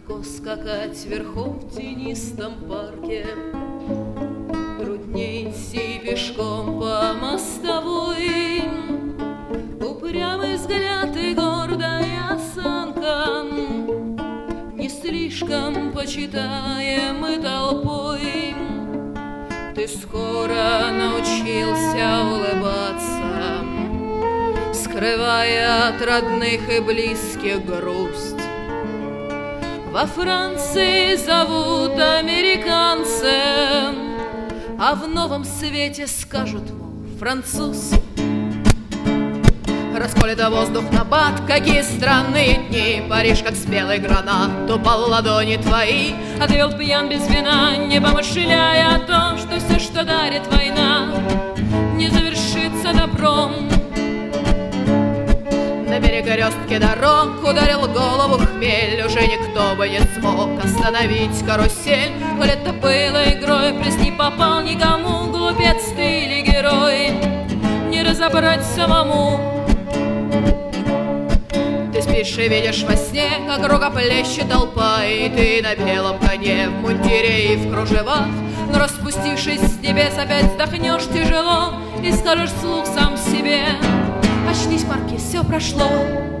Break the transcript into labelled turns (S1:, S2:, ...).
S1: легко скакать верхом в тенистом парке, труднее идти пешком по мостовой. Упрямый взгляд и гордая осанка, не слишком почитаемы толпой. Ты скоро научился улыбаться, скрывая от родных и близких грусть. Во Франции зовут американцем, а в новом свете скажут, мол, француз. Расколет воздух на бат, какие странные дни. Париж, как спелый гранат, упал ладони твои. А ты вел пьян без вина, не помышляя о том, что все, что дарит война, не завершится добром. На перекрестке дорог ударил голову хмель. Уже никто бы не смог остановить карусель. Коль это было игрой, приз не попал никому. Глупец ты или герой, не разобрать самому. Ты спишь и видишь во сне, как рукоплещет толпа, и ты на белом коне, в мундире и в кружевах. Но распустившись с небес, опять вздохнешь тяжело и скажешь вслух сам себе: очнись, Маркиз, все прошло.